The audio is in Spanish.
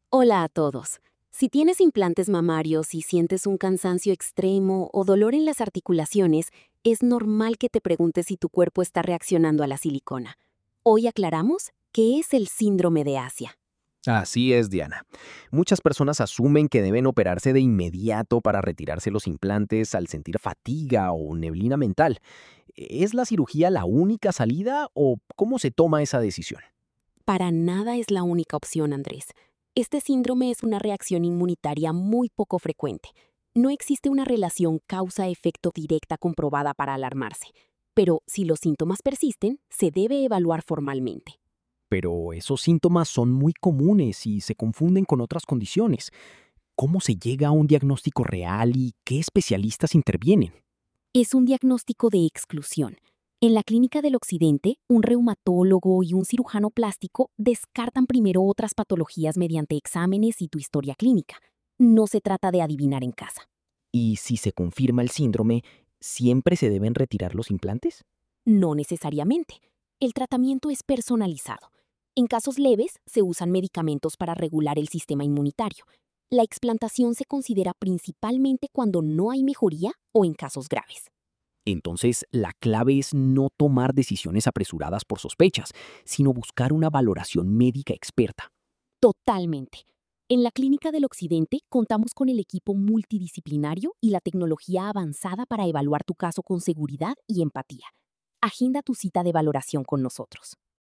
Hola a todos. Si tienes implantes mamarios y sientes un cansancio extremo o dolor en las articulaciones, es normal que te preguntes si tu cuerpo está reaccionando a la silicona. Hoy aclaramos qué es el síndrome de Asia. Así es, Diana. Muchas personas asumen que deben operarse de inmediato para retirarse los implantes al sentir fatiga o neblina mental. ¿Es la cirugía la única salida o cómo se toma esa decisión? Para nada es la única opción, Andrés. Este síndrome es una reacción inmunitaria muy poco frecuente. No existe una relación causa-efecto directa comprobada para alarmarse. Pero si los síntomas persisten, se debe evaluar formalmente. Pero esos síntomas son muy comunes y se confunden con otras condiciones. ¿Cómo se llega a un diagnóstico real y qué especialistas intervienen? Es un diagnóstico de exclusión. En la Clínica del Occidente, un reumatólogo y un cirujano plástico descartan primero otras patologías mediante exámenes y tu historia clínica. No se trata de adivinar en casa. Y si se confirma el síndrome, ¿siempre se deben retirar los implantes? No necesariamente. El tratamiento es personalizado. En casos leves, se usan medicamentos para regular el sistema inmunitario. La explantación se considera principalmente cuando no hay mejoría o en casos graves. Entonces, la clave es no tomar decisiones apresuradas por sospechas, sino buscar una valoración médica experta. Totalmente. En la Clínica del Occidente contamos con el equipo multidisciplinario y la tecnología avanzada para evaluar tu caso con seguridad y empatía. Agenda tu cita de valoración con nosotros.